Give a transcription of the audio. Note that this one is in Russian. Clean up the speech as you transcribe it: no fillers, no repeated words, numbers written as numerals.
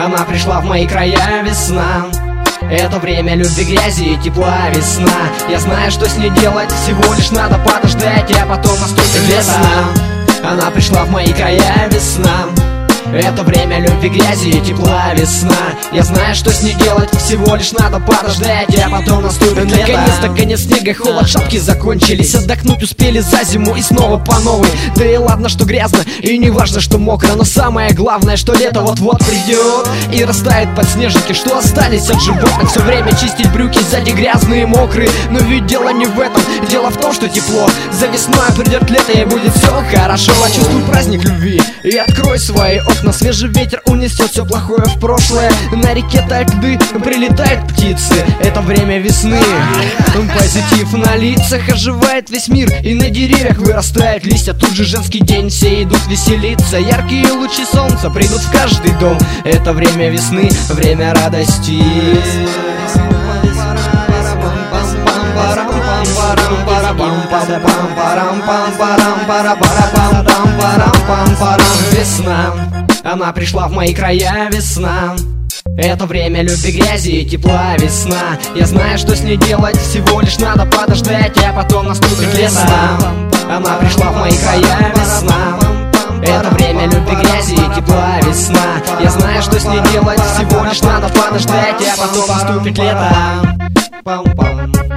Она пришла в мои края, весна. Это время любви, грязи и тепла, весна. Я знаю, что с ней делать, всего лишь надо подождать, а потом наступит весна. Она пришла в мои края, весна. Это время любви, грязи и тепла, весна. Я знаю, что с ней делать, всего лишь надо подождать, а потом наступит лето. Наконец-то конец снега, холод, шапки закончились. Отдохнуть успели за зиму и снова по новой. Да и ладно, что грязно, и не важно, что мокро, но самое главное, что лето вот-вот придет и растает подснежники, что остались от животных. Все время чистить брюки, сзади грязные и мокрые. Но ведь дело не в этом, дело в том, что тепло. За весной придет лето и будет все хорошо. Почувствуй праздник любви и открой свои окна. Свежий ветер унесет все плохое в прошлое. На реке тают льды, прилетают птицы. Это время весны. Позитив на лицах, оживает весь мир. И на деревьях вырастают листья. Тут же женский день, все идут веселиться. Яркие лучи солнца придут в каждый дом. Это время весны, время радости. Весна. Она пришла в мои края, весна. Это время любви, грязи и тепла, весна. Я знаю, что с ней делать, всего лишь надо подождать, а потом наступит весна. Она пришла в мои края, весна. Это время любви, грязи и тепла, весна. Я знаю, что с ней делать, всего лишь надо подождать, а потом наступит лето.